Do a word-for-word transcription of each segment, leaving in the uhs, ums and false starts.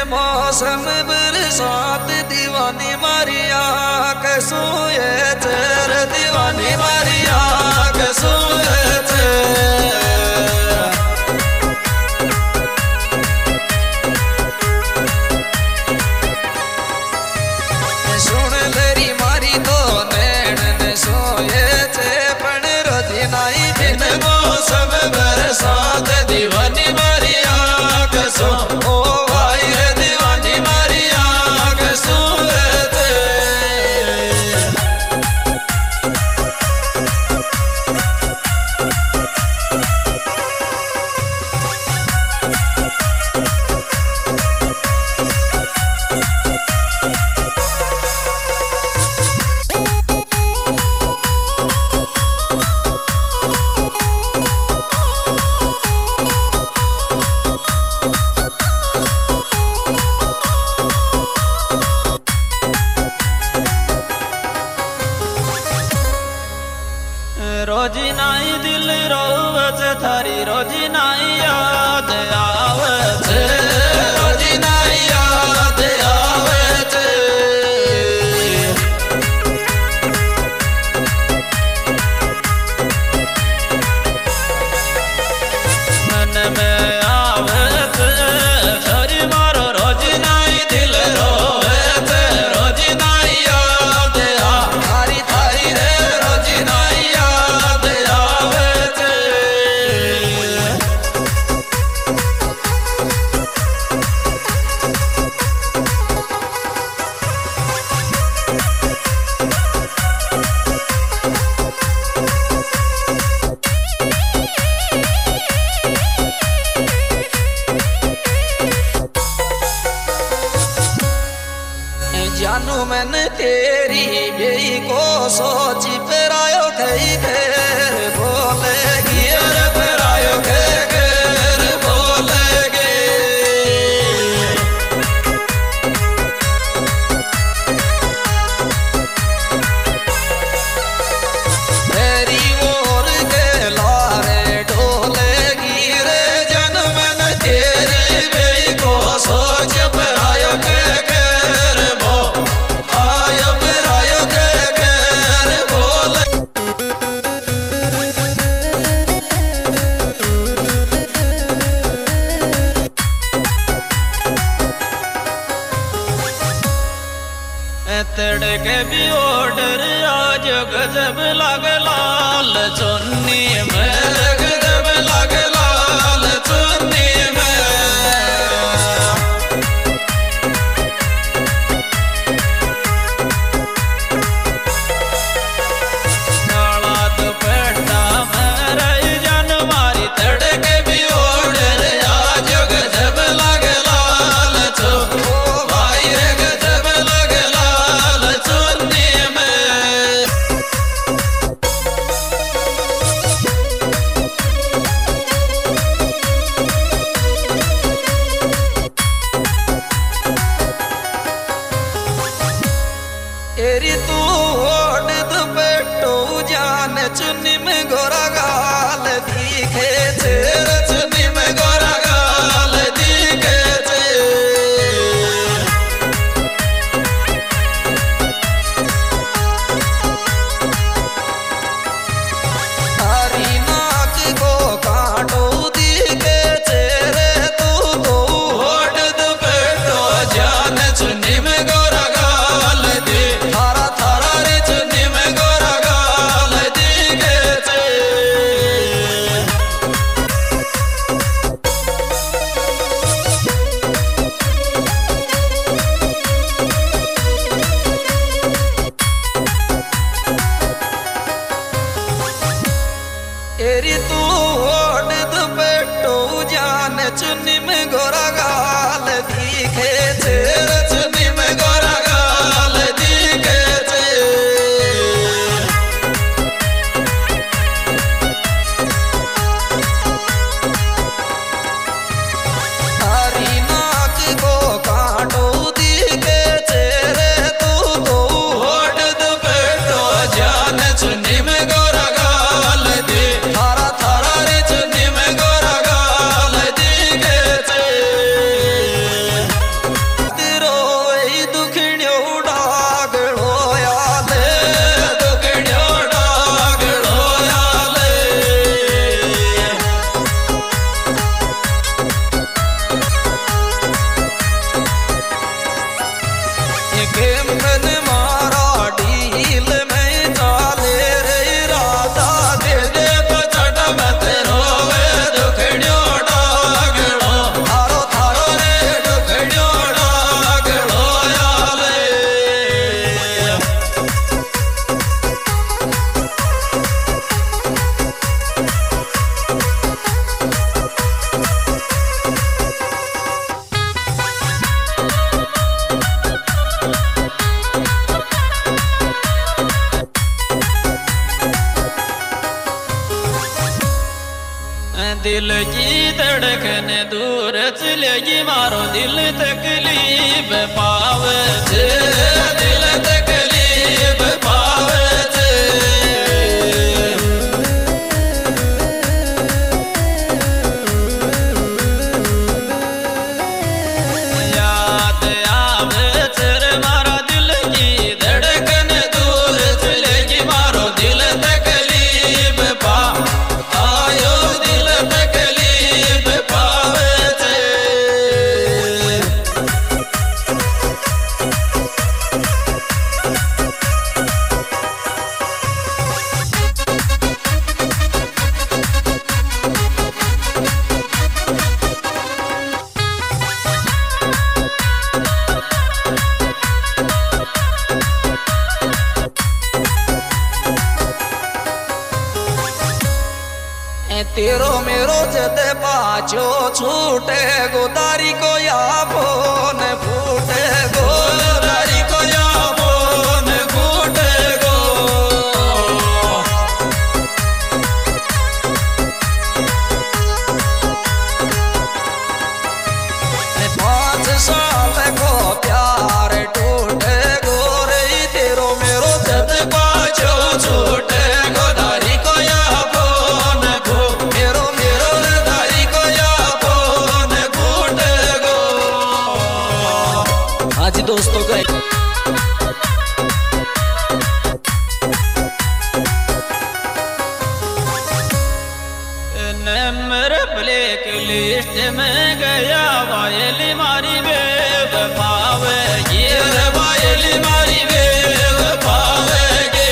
मौसम बरसात दीवानी मारिया कसोए तेर दीवानी मारिया कसोए सुन लेरी मारी तो नैन ने सोए थे पण रोजी नाई बिन मौसम बरसात दीवानी मारिया कसो ओ भाई रे दीवानी मारिया कसोए थे रोजी नाई दिल रोवत थारी रोजी नाई याद आवत रोजी नाई याद आवत मन में आवत थारी मारो रोजी नाई दिल रोवत रोजी नाई याद आ थारी थारी रे रोजी नाई जानू मैंने तेरी बेई को सोची फिर आयो कई घेर बोलेगी अरे फिर आयो घेर बोलेगी तेरी ओर के लारे ढोलेगी रे जन मैंने तेरी बेई को सोच फिर आयो घेर तड़के भी ऑर्डर आज गजब लग लाल चुन्नी में गजब लग लाल चुन्नी में काला दुपट्टा में रही जन मारी तड़के भी ऑर्डर आज गजब लग लाल चुन्नी भाई रे गजब लग दिल की धड़कन दूर चलेगी मारो दिल तकलीफ पावे छे दिल तकलीफ पावे छे याद आवे छे मारा दिल की धड़कन दूर चलेगी मारो दिल तकलीफ पा आयो दिल तकलीफ पावे छे तेरो मेरो जद पाछो छूटे गोदारी को या फोन फूटे गोदारी को या फोन फूटे गो पाँच साल को प्यार टूटे गो रे तेरो मेरो जद पाछो छूटे गोदारी को या फोन मेरो मेरो दारी को या फोन फूटे गो। हाँ जी दोस्तों गए नंबर ब्लैक लिस्ट में गया वायली मारी बेवफावे ये वायली मारी बेवफावे गे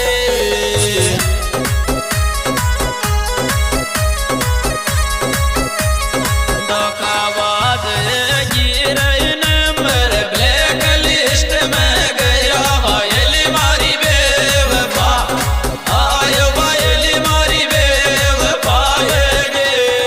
धोखाबाज गिरे नंबर ब्लैक लिस्ट में गया वायली मारी बेवफा आयो वायली मारी बेवफा गे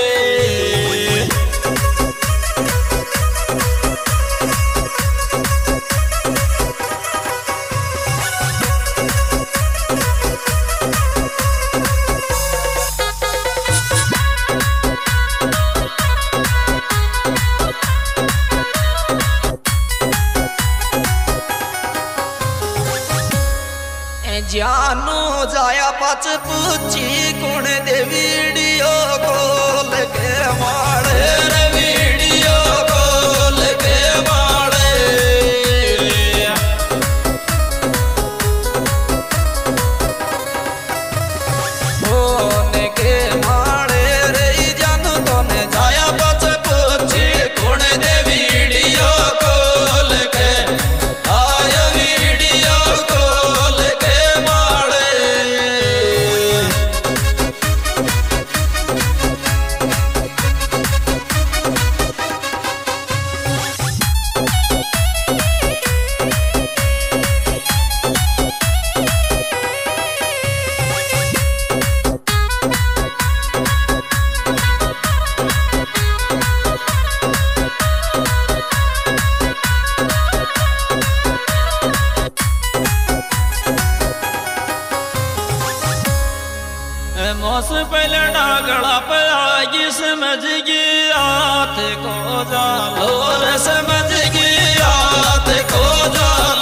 जानू जाया पाच पूछी कुण दे वीडियो कॉल के मारे रे वीडियो कॉल के मारे फोन के मारे रे जानू तोने जाया पाच पूछी कुण दे वीडियो कॉल के आया वीडियो कॉल के मोस पहले डागड़ा पे आगी समझ गया थे को जा लोर समझ गया थे को जा